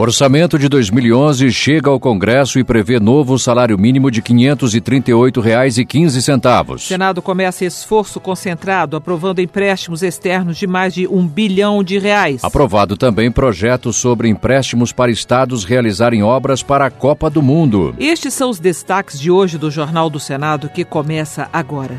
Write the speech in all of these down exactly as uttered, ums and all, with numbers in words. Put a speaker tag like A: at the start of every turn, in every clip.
A: Orçamento de dois mil e onze chega ao Congresso e prevê novo salário mínimo de quinhentos e trinta e oito reais e quinze centavos.
B: O Senado começa esforço concentrado, aprovando empréstimos externos de mais de um bilhão de reais.
A: Aprovado também projeto sobre empréstimos para estados realizarem obras para a Copa do Mundo.
B: Estes são os destaques de hoje do Jornal do Senado, que começa agora.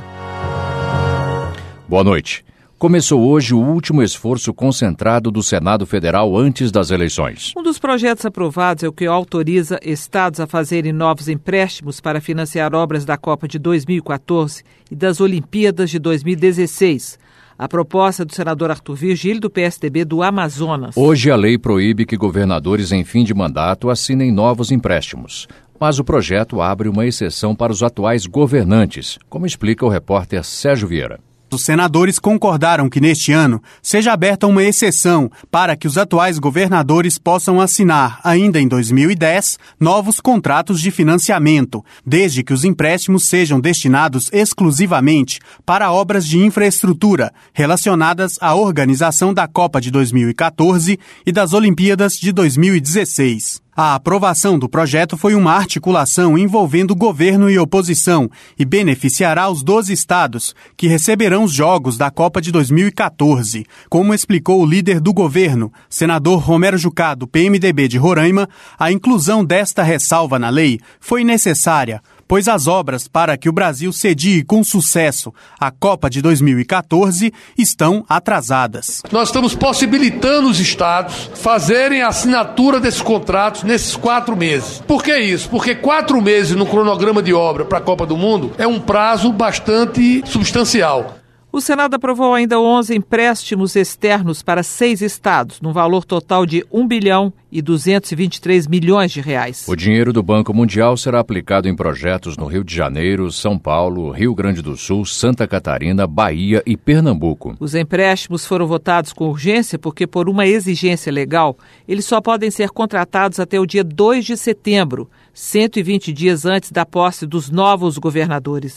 A: Boa noite. Começou hoje o último esforço concentrado do Senado Federal antes das eleições.
B: Um dos projetos aprovados é o que autoriza estados a fazerem novos empréstimos para financiar obras da Copa de dois mil e quatorze e das Olimpíadas de dois mil e dezesseis. A proposta é do senador Arthur Virgílio, do P S D B do Amazonas.
A: Hoje a lei proíbe que governadores em fim de mandato assinem novos empréstimos. Mas o projeto abre uma exceção para os atuais governantes, como explica o repórter Sérgio Vieira.
C: Os senadores concordaram que neste ano seja aberta uma exceção para que os atuais governadores possam assinar, ainda em dois mil e dez, novos contratos de financiamento, desde que os empréstimos sejam destinados exclusivamente para obras de infraestrutura relacionadas à organização da Copa de dois mil e quatorze e das Olimpíadas de dois mil e dezesseis. A aprovação do projeto foi uma articulação envolvendo governo e oposição e beneficiará os doze estados que receberão os jogos da Copa de dois mil e quatorze. Como explicou o líder do governo, senador Romero Jucá, do P M D B de Roraima, a inclusão desta ressalva na lei foi necessária, pois as obras para que o Brasil cedie com sucesso a Copa de dois mil e quatorze estão atrasadas.
D: Nós estamos possibilitando os estados fazerem a assinatura desses contratos nesses quatro meses. Por que isso? Porque quatro meses no cronograma de obra para a Copa do Mundo é um prazo bastante substancial.
B: O Senado aprovou ainda onze empréstimos externos para seis estados, num valor total de um bilhão e duzentos e vinte e três milhões de reais.
A: O dinheiro do Banco Mundial será aplicado em projetos no Rio de Janeiro, São Paulo, Rio Grande do Sul, Santa Catarina, Bahia e Pernambuco.
B: Os empréstimos foram votados com urgência porque, por uma exigência legal, eles só podem ser contratados até o dia dois de setembro, cento e vinte dias antes da posse dos novos governadores.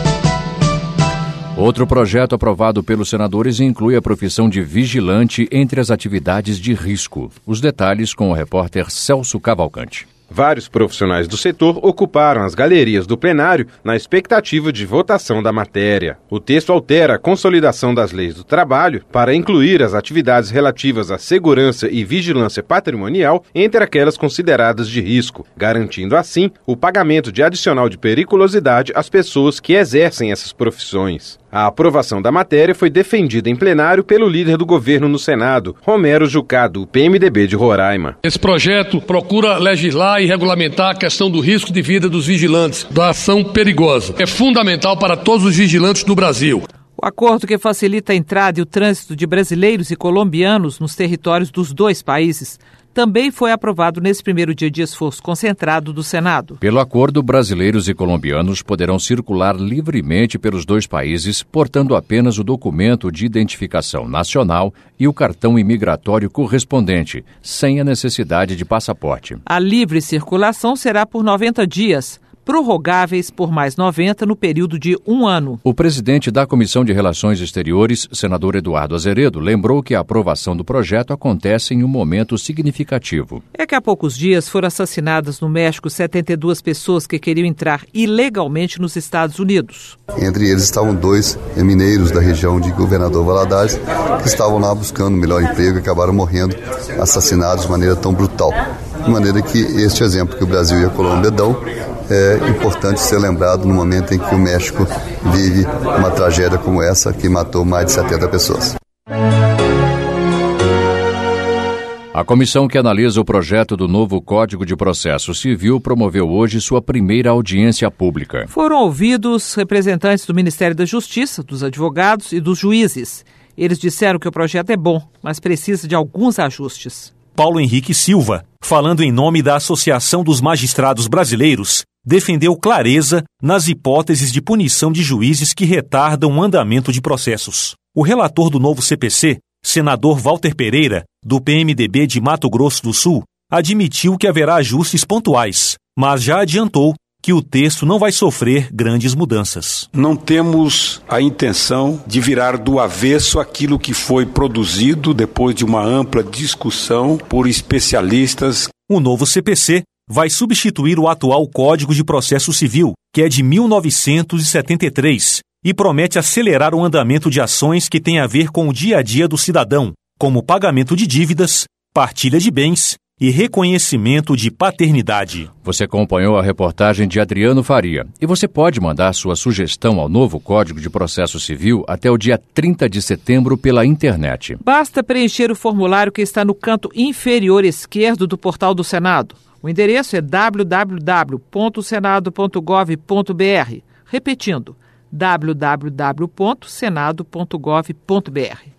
A: Outro projeto aprovado pelos senadores inclui a profissão de vigilante entre as atividades de risco. Os detalhes com o repórter Celso Cavalcante.
E: Vários profissionais do setor ocuparam as galerias do plenário na expectativa de votação da matéria. O texto altera a consolidação das leis do trabalho para incluir as atividades relativas à segurança e vigilância patrimonial entre aquelas consideradas de risco, garantindo assim o pagamento de adicional de periculosidade às pessoas que exercem essas profissões. A aprovação da matéria foi defendida em plenário pelo líder do governo no Senado, Romero Jucá, do P M D B de Roraima.
D: Esse projeto procura legislar e regulamentar a questão do risco de vida dos vigilantes, da ação perigosa. É fundamental para todos os vigilantes do Brasil.
B: O acordo que facilita a entrada e o trânsito de brasileiros e colombianos nos territórios dos dois países também foi aprovado nesse primeiro dia de esforço concentrado do Senado.
A: Pelo acordo, brasileiros e colombianos poderão circular livremente pelos dois países, portando apenas o documento de identificação nacional e o cartão imigratório correspondente, sem a necessidade de passaporte.
B: A livre circulação será por noventa dias, prorrogáveis por mais noventa no período de um ano.
A: O presidente da Comissão de Relações Exteriores, senador Eduardo Azeredo, lembrou que a aprovação do projeto acontece em um momento significativo.
B: É que há poucos dias foram assassinadas no México setenta e duas pessoas que queriam entrar ilegalmente nos Estados Unidos.
F: Entre eles estavam dois mineiros da região de Governador Valadares que estavam lá buscando um melhor emprego e acabaram morrendo assassinados de maneira tão brutal. De maneira que este exemplo que o Brasil e a Colômbia dão é importante ser lembrado no momento em que o México vive uma tragédia como essa que matou mais de setenta pessoas.
A: A comissão que analisa o projeto do novo Código de Processo Civil promoveu hoje sua primeira audiência pública.
B: Foram ouvidos representantes do Ministério da Justiça, dos advogados e dos juízes. Eles disseram que o projeto é bom, mas precisa de alguns ajustes.
G: Paulo Henrique Silva, falando em nome da Associação dos Magistrados Brasileiros, defendeu clareza nas hipóteses de punição de juízes que retardam o andamento de processos. O relator do novo C P C, senador Walter Pereira, do P M D B de Mato Grosso do Sul, admitiu que haverá ajustes pontuais, mas já adiantou que o texto não vai sofrer grandes mudanças.
H: Não temos a intenção de virar do avesso aquilo que foi produzido depois de uma ampla discussão por especialistas
G: O novo C P C vai substituir o atual Código de Processo Civil, que é de mil novecentos e setenta e três, e promete acelerar o andamento de ações que têm a ver com o dia a dia do cidadão, como pagamento de dívidas, partilha de bens e reconhecimento de paternidade.
A: Você acompanhou a reportagem de Adriano Faria e você pode mandar sua sugestão ao novo Código de Processo Civil até o dia trinta de setembro pela internet.
B: Basta preencher o formulário que está no canto inferior esquerdo do portal do Senado. O endereço é w w w ponto senado ponto gov ponto b r. Repetindo, w w w ponto senado ponto gov ponto b r.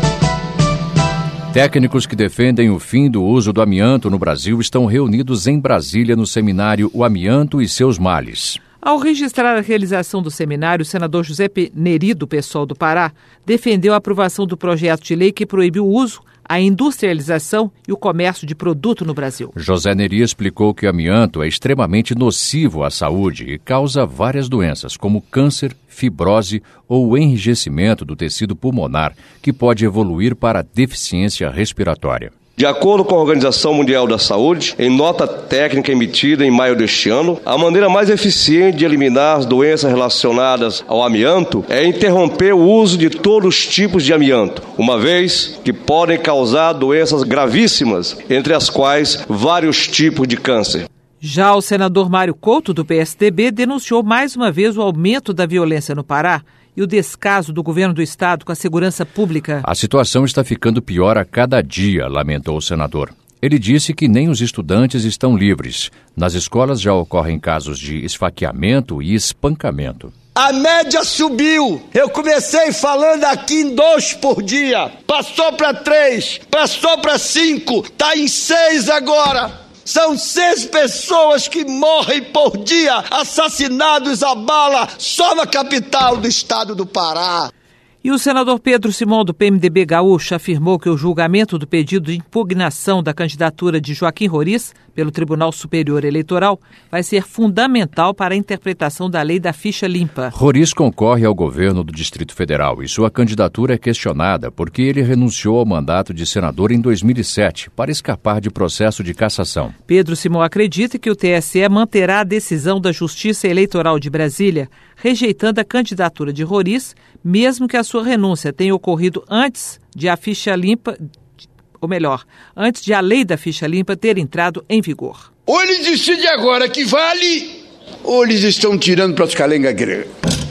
A: Técnicos que defendem o fim do uso do amianto no Brasil estão reunidos em Brasília no seminário O Amianto e Seus Males.
B: Ao registrar a realização do seminário, o senador José Neri, do PSOL do Pará, defendeu a aprovação do projeto de lei que proíbe o uso, a industrialização e o comércio de produto no Brasil.
A: José Neri explicou que o amianto é extremamente nocivo à saúde e causa várias doenças, como câncer, fibrose ou o enrijecimento do tecido pulmonar, que pode evoluir para deficiência respiratória.
I: De acordo com a Organização Mundial da Saúde, em nota técnica emitida em maio deste ano, a maneira mais eficiente de eliminar as doenças relacionadas ao amianto é interromper o uso de todos os tipos de amianto, uma vez que podem causar doenças gravíssimas, entre as quais vários tipos de câncer.
B: Já o senador Mário Couto, do P S D B, denunciou mais uma vez o aumento da violência no Pará e o descaso do governo do estado com a segurança pública.
A: A situação está ficando pior a cada dia, lamentou o senador. Ele disse que nem os estudantes estão livres. Nas escolas já ocorrem casos de esfaqueamento e espancamento.
J: A média subiu. Eu comecei falando aqui em dois por dia. Passou para três, passou para cinco, está em seis agora. São seis pessoas que morrem por dia, assassinados a bala, só na capital do estado do Pará.
B: E o senador Pedro Simão, do P M D B gaúcho, afirmou que o julgamento do pedido de impugnação da candidatura de Joaquim Roriz pelo Tribunal Superior Eleitoral vai ser fundamental para a interpretação da lei da ficha limpa.
A: Roriz concorre ao governo do Distrito Federal e sua candidatura é questionada porque ele renunciou ao mandato de senador em dois mil e sete para escapar de processo de cassação.
B: Pedro Simão acredita que o T S E manterá a decisão da Justiça Eleitoral de Brasília, rejeitando a candidatura de Roriz, mesmo que a sua renúncia tenha ocorrido antes de a ficha limpa, ou melhor, antes de a lei da ficha limpa ter entrado em vigor.
J: Ou eles decidem agora que vale, ou eles estão tirando para os calenga grega.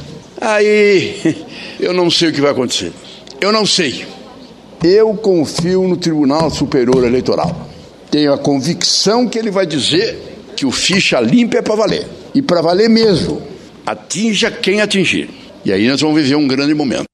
J: Aí, eu não sei o que vai acontecer. Eu não sei. Eu confio no Tribunal Superior Eleitoral. Tenho a convicção que ele vai dizer que o ficha limpa é para valer. E para valer mesmo. Atinja quem atingir. E aí nós vamos viver um grande momento.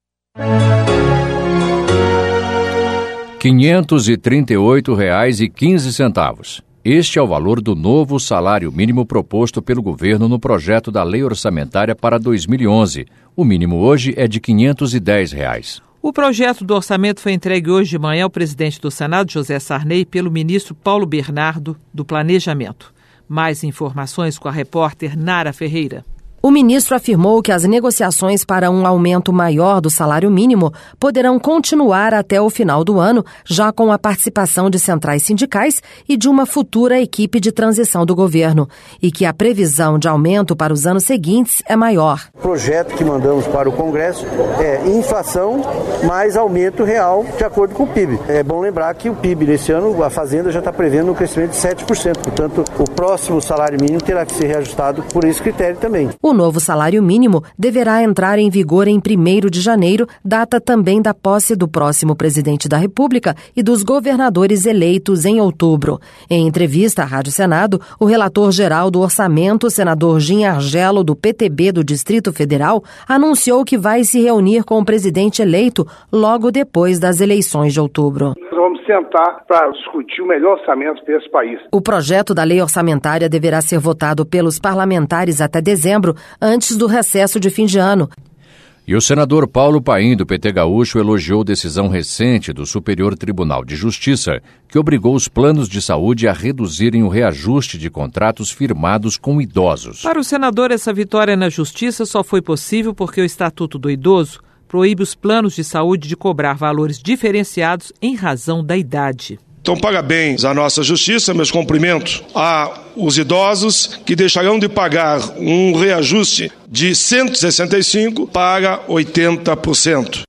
A: quinhentos e trinta e oito reais e quinze centavos. Este é o valor do novo salário mínimo proposto pelo governo no projeto da Lei Orçamentária para dois mil e onze. O mínimo hoje é de quinhentos e dez reais.
B: O projeto do orçamento foi entregue hoje de manhã ao presidente do Senado, José Sarney, pelo ministro Paulo Bernardo, do Planejamento. Mais informações com a repórter Nara Ferreira.
K: O ministro afirmou que as negociações para um aumento maior do salário mínimo poderão continuar até o final do ano, já com a participação de centrais sindicais e de uma futura equipe de transição do governo, e que a previsão de aumento para os anos seguintes é maior.
L: O projeto que mandamos para o Congresso é inflação mais aumento real de acordo com o P I B. É bom lembrar que o P I B nesse ano, a Fazenda já está prevendo um crescimento de sete por cento, portanto, o próximo salário mínimo terá que ser reajustado por esse critério também.
K: O novo salário mínimo deverá entrar em vigor em primeiro de janeiro, data também da posse do próximo presidente da República e dos governadores eleitos em outubro. Em entrevista à Rádio Senado, o relator-geral do orçamento, senador Gin Argelo, do P T B do Distrito Federal, anunciou que vai se reunir com o presidente eleito logo depois das eleições de outubro.
M: Vamos sentar para discutir o melhor orçamento para esse país.
K: O projeto da lei orçamentária deverá ser votado pelos parlamentares até dezembro, antes do recesso de fim de ano.
A: E o senador Paulo Paim, do P T gaúcho, elogiou decisão recente do Superior Tribunal de Justiça, que obrigou os planos de saúde a reduzirem o reajuste de contratos firmados com idosos.
B: Para o senador, essa vitória na Justiça só foi possível porque o Estatuto do Idoso proíbe os planos de saúde de cobrar valores diferenciados em razão da idade.
N: Então, parabéns à nossa justiça, meus cumprimentos aos idosos que deixarão de pagar um reajuste de cento e sessenta e cinco por cento para oitenta por cento.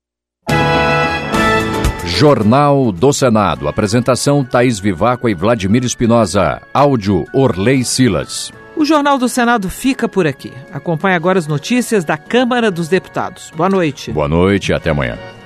A: Jornal do Senado. Apresentação Thaís Vivaco e Vladimir Espinosa. Áudio Orley Silas.
B: O Jornal do Senado fica por aqui. Acompanhe agora as notícias da Câmara dos Deputados. Boa noite.
A: Boa noite e até amanhã.